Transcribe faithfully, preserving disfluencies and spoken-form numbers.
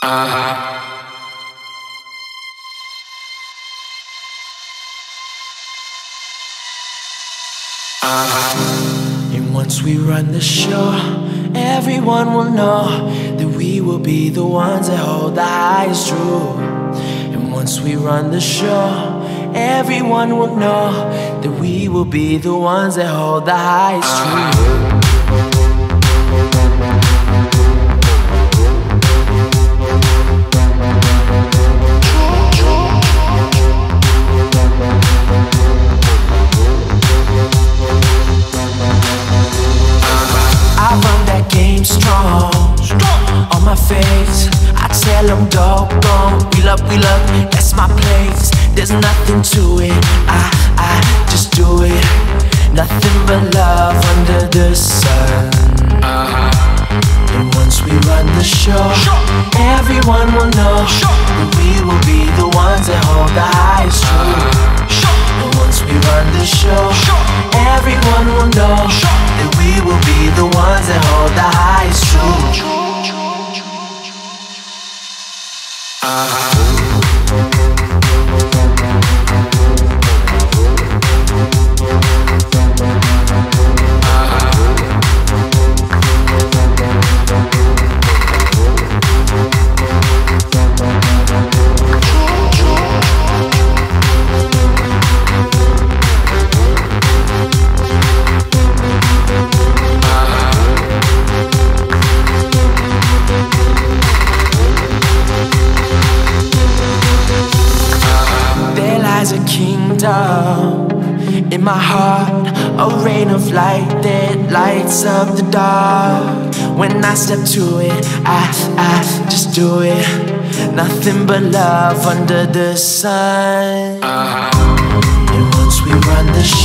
Uh-huh. Uh-huh. And once we run the show, everyone will know that we will be the ones that hold the highest truth. And once we run the show, everyone will know that we will be the ones that hold the highest truth. I run that game strong, on my face. I tell them dog gone, wheel up, wheel up, that's my place. There's nothing to it, I, I just do it. Nothing but love under the sun. uh-huh. And once we run the show, everyone will know that we will be the ones that hold the highest truth. And once we run the show, everyone will know that we will be the ones that hold the highest truth. uh-huh. A kingdom in my heart, a rain of light that lights up the dark. When I step to it, I, I just do it. Nothing but love under the sun. uh-huh. And once we run the show,